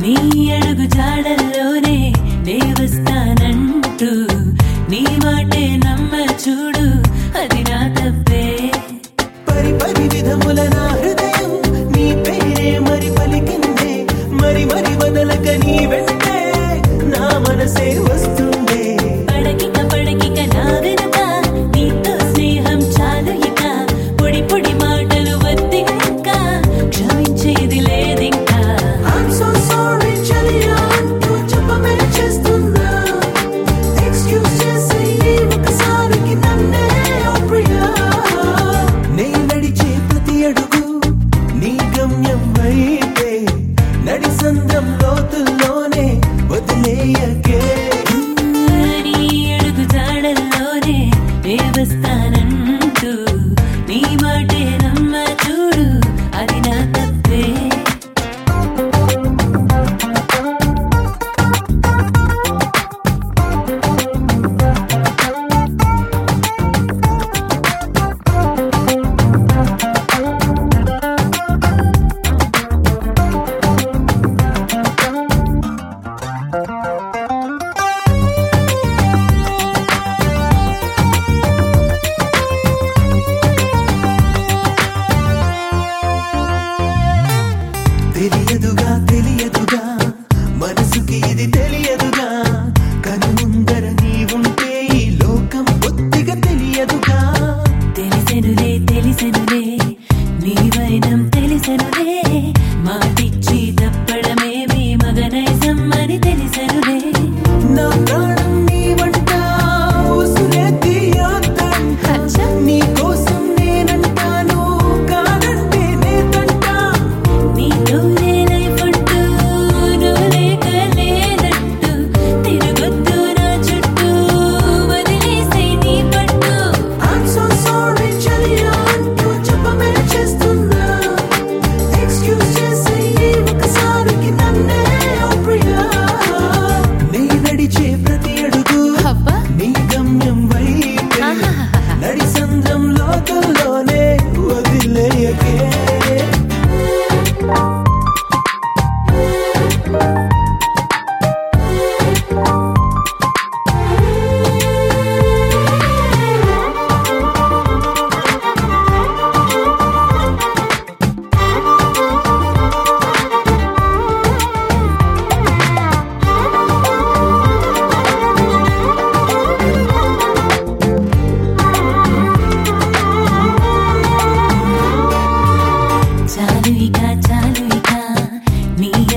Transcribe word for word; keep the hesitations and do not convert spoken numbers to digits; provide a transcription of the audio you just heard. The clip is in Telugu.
నీ అడుగు జాడల్లోనే నే వస్తానంటూ నీ మాటే నమ్మ చూడు అది నా తప్పే పరి పరి విధముల నా హృదయం నీ పేరే మరి పలికిందే మరి మరి వదలక నీ వెంటే నా మనసే వస్తుందే పడకిక పడకిక నా వెనుక నీతో స్నేహం చాలు ఇక పొడి పొడి మాటలు వద్దింక క్షమించేది లేదింకా I'm so sorry చలియా అంటూ చెప్పమే చేస్తున్నా ఎక్స్క్యూజ్ చేసి ఒకసారికి నన్నే ఓ ప్రియా నే నడిచే ప్రతి అడుగు నీ గమ్యం వైపే నడి సంద్రం లోతుల్లోనే వదిలేయకే నీ అడుగు జాడల్లోనే నే వస్తానంటూ నీ మాటే నమ్మ చూడు అది నా తప్పే తెలియదుగా తెలియదుగా మనసుకి ఇది తెలియదుగా కనుముందర నీవుంటే ఈ లోకం బొత్తిగా తెలియదుగా తెలిసెనులే తెలిసెనులే నీ వైనం తెలిసెనులే మాటిచ్చి తప్పడమేమి మగనైజం అని తెలిసెనులే నా ప్రాణం నీవంట ఉసురే తీయొద్దంట నీ కోసం నేనంటాను కాదంటే నేనంటా నీతోనే లైఫ్ అంటూ నువ్వు లేక లేనట్టు తిరగొద్దు నా చుట్టూ వదిలేసే నీ పట్టు I'm so sorry చలియా అంటూ చెప్పమే చేస్తున్నా ఎక్స్క్యూజ్ చేసి ఒకసారికి నన్నే ఓ ప్రియా నీ నడిచే ప్రతి అడుగు అబ్బా నీ గమ్యం వైపే నడి సంద్రం లోతుల్లోనే వదిలేయకే చాలు ఇక చాలు ఇక నీ